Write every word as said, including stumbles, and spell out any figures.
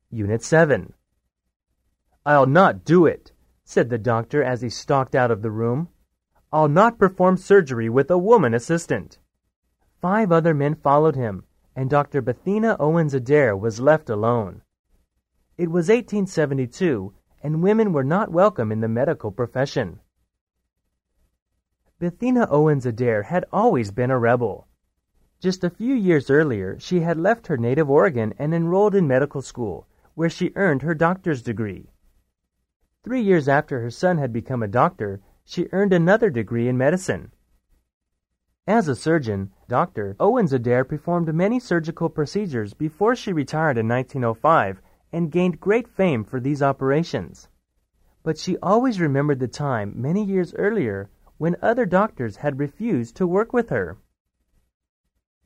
Unit seven. "I'll not do it," said the doctor as he stalked out of the room. "I'll not perform surgery with a woman assistant." Five other men followed him, and Doctor Bethina Owens Adair was left alone. It was eighteen seventy-two, and women were not welcome in the medical profession. Bethina Owens Adair had always been a rebel. Just a few years earlier, she had left her native Oregon and enrolled in medical school, where she earned her doctor's degree. Three years after her son had become a doctor, she earned another degree in medicine. As a surgeon, Doctor Owens Adair performed many surgical procedures before she retired in nineteen oh five and gained great fame for these operations. But she always remembered the time many years earlier when other doctors had refused to work with her.